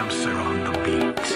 Damser on the beat.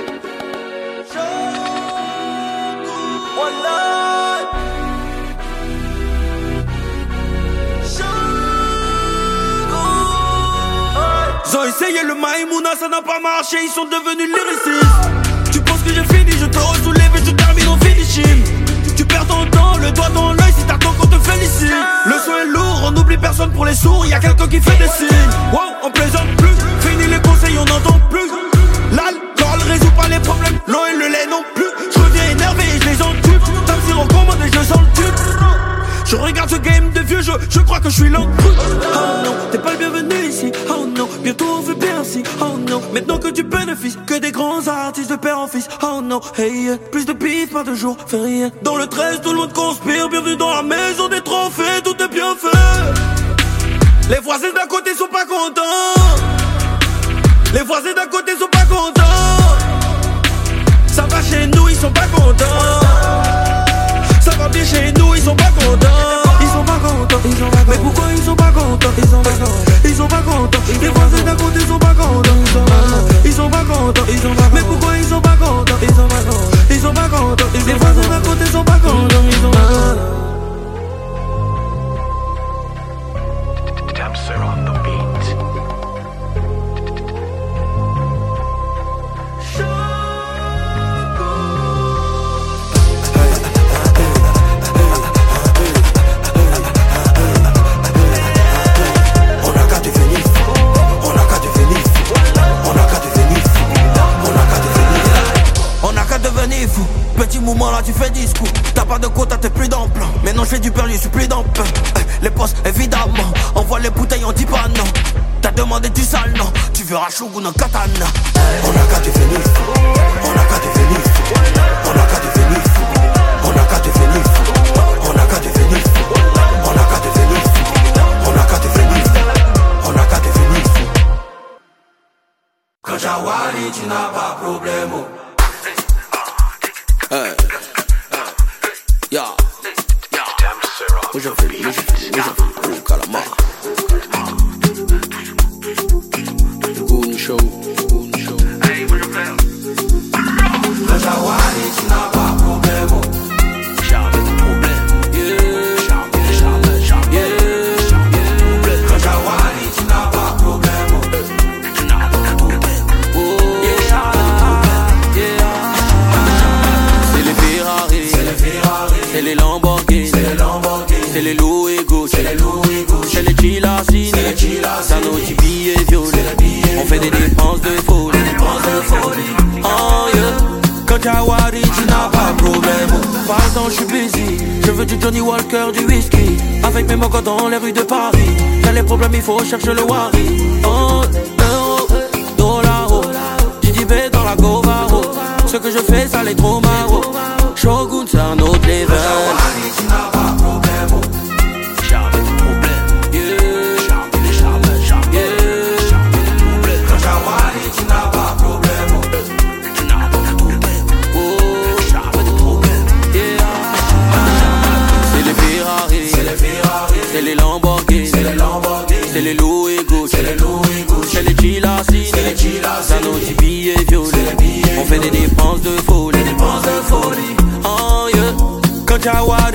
Ils ont essayé le Maïmouna, ça n'a pas marché, ils sont devenus lyricistes. Tu penses que j'ai fini, je te re-soulève et je termine en finishing. Tu perds ton temps, le doigt dans l'œil si t'attends qu'on te félicite. Le son est lourd, on n'oublie personne pour les sourds, y'a quelqu'un qui fait des signes. Wow, on plaisante plus, fini les conseils, on n'entend plus. L'alcool résout pas les problèmes, l'eau et le lait non plus. Je reviens énervé et je les entube. Tam en commande et je sens le tube. Je regarde ce game de vieux jeu, je crois que je suis l'encre. Oh non, t'es pas le bienvenu ici. Oh non, bientôt on fait bien si. Oh non, maintenant que tu bénéfices que des grands artistes de père en fils. Oh non, hey, plus de bif, pas de jour, fais rien. Dans le 13, tout le monde conspire. Bienvenue dans la maison des trophées, tout est bien fait. Les voisins d'à côté sont pas contents. Les voisins d'à côté sont pas contents. Ça va chez nous, ils sont pas contents. Ça va bien chez nous, ils sont pas contents. Ils sont pas contents, ils sont pas contents. Mais pourquoi ils sont pas contents? Ils sont pas contents, ils sont pas contents. Les voisins d'à côté sont pas contents. Ils sont pas contents, ils sont pas contents. Mais pourquoi ils sont pas contents? Ils sont pas contents, ils sont pas contents. Les voisins d'à côté sont pas contents. Ils sont pas contents. Damser on the beat. Petit mouvement là tu fais discours. T'as pas de quota, t'es plus dans le plan. Maintenant je fais du perle, je suis plus dans le pain. Les postes évidemment. Envoie les bouteilles, on dit pas non. T'as demandé du sale, non. Tu verras Shogun en katana. On a qu'à devenir fou. On a qu'à devenir fou. On a qu'à devenir fou. On a qu'à devenir fou. On a qu'à devenir fou. On a qu'à devenir fou. On a qu'à devenir fou. On a qu'à devenir fou. Quand Jawali, tu n'as pas problème. Goon show. Hey, what you feel? Quand Jawali, tu n'as pas problème. Jamais de problème. Jamais. Quand Jawali, tu n'as pas problème. Tu n'as pas de problème. C'est les Ferrari, c'est les Lamborghini, c'est les Louis Gucci, c'est les Chilasini, ça nos petits billets violets. On fait des dépenses de folie. Oh yeah, quand Jawari tu n'as pas de problème. Par exemple je suis busy, je veux du Johnny Walker, du whisky. Avec mes mocos dans les rues de Paris. Quand les problèmes il faut chercher le Wari. Oh, euro, dollar, JDB dans la Govaro. Ce que je fais ça les trop marrant. Shogun c'est un autre level. Tu n'as pas de problème. Jamais de problème. Jamais. Quand Jawali, tu n'as pas de problème. Tu n'as pas de problème. Jamais de problème. C'est les Ferrari, c'est les Lamborghini, c'est les Louis Gucci, c'est les Chilasini, ça nos petits billets violets. On fait des dépenses de folie. Oh yeah, quand Jawari